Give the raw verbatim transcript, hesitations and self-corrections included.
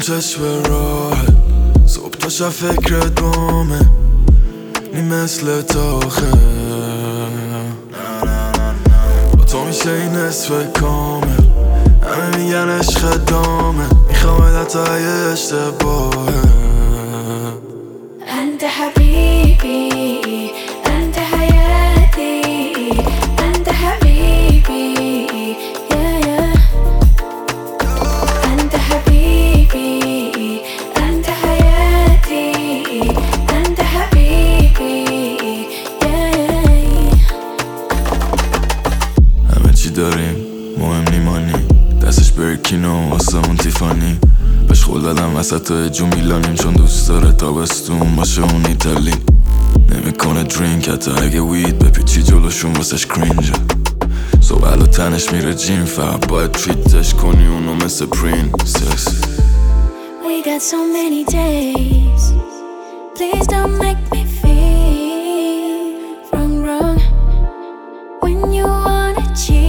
چشم راحت صبح تا شب فکرت بامه نی مثل تاخه با تو میشه این نصف کامل همه میگن عشق دامه میخوام حتی اگه اشتباهه انت حبیبی انت حیاتی انت حبیبی yeah, yeah. انت حبیبی انت حیاتی انت حبیبی yeah, yeah. همه چی داریم مهم نیمانی دستش برکینو آسمون تیفانی بهش خول دادم وسط جو میلانیم چون دوست داره تابستون باشه اون ایتالی نمیکنه درینک حتی اگه وید بپیچی جلوشون واسش کرینجه صبح و تنش میره جیم فقط باید تریتش کنی اونو مثل پرینسس We got so many days. Please don't make me feel wrong, wrong. When you wanna cheat